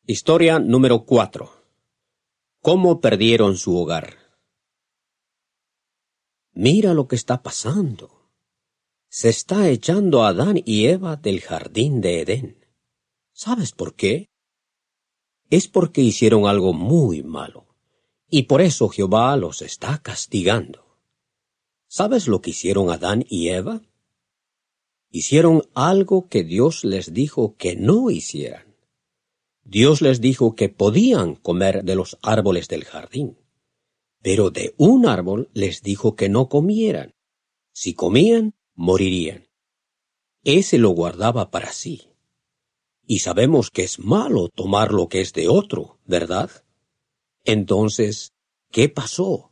Historia número 4. ¿Cómo perdieron su hogar? Mira lo que está pasando. Se está echando a Adán y Eva del jardín de Edén. ¿Sabes por qué? Es porque hicieron algo muy malo, y por eso Jehová los está castigando. ¿Sabes lo que hicieron Adán y Eva? Hicieron algo que Dios les dijo que no hicieran. Dios les dijo que podían comer de los árboles del jardín, pero de un árbol les dijo que no comieran. Si comían, morirían. Ese lo guardaba para sí. Y sabemos que es malo tomar lo que es de otro, ¿verdad? Entonces, ¿qué pasó?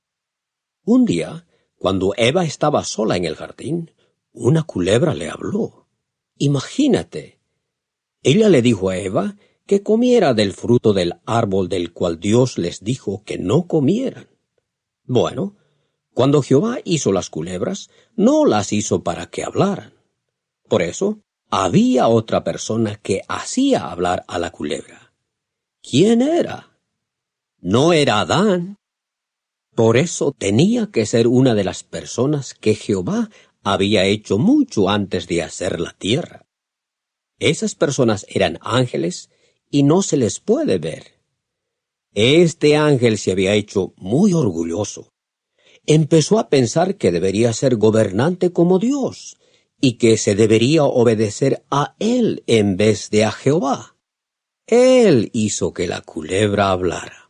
Un día, cuando Eva estaba sola en el jardín, una culebra le habló. Imagínate. Ella le dijo a Eva que comiera del fruto del árbol del cual Dios les dijo que no comieran. Bueno, cuando Jehová hizo las culebras, no las hizo para que hablaran. Por eso, había otra persona que hacía hablar a la culebra. ¿Quién era? No era Adán. Por eso tenía que ser una de las personas que Jehová había hecho mucho antes de hacer la tierra. Esas personas eran ángeles y no se les puede ver. Este ángel se había hecho muy orgulloso. Empezó a pensar que debería ser gobernante como Dios y que se debería obedecer a él en vez de a Jehová. Él hizo que la culebra hablara.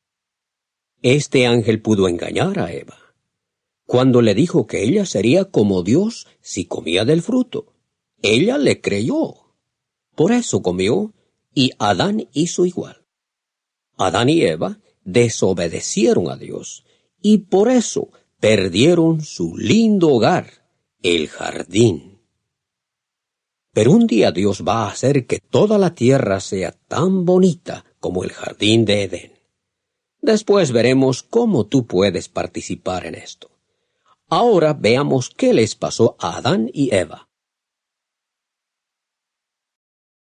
Este ángel pudo engañar a Eva cuando le dijo que ella sería como Dios si comía del fruto. Ella le creyó. Por eso comió, y Adán hizo igual. Adán y Eva desobedecieron a Dios, y por eso perdieron su lindo hogar, el jardín. Pero un día Dios va a hacer que toda la tierra sea tan bonita como el jardín de Edén. Después veremos cómo tú puedes participar en esto. Ahora veamos qué les pasó a Adán y Eva.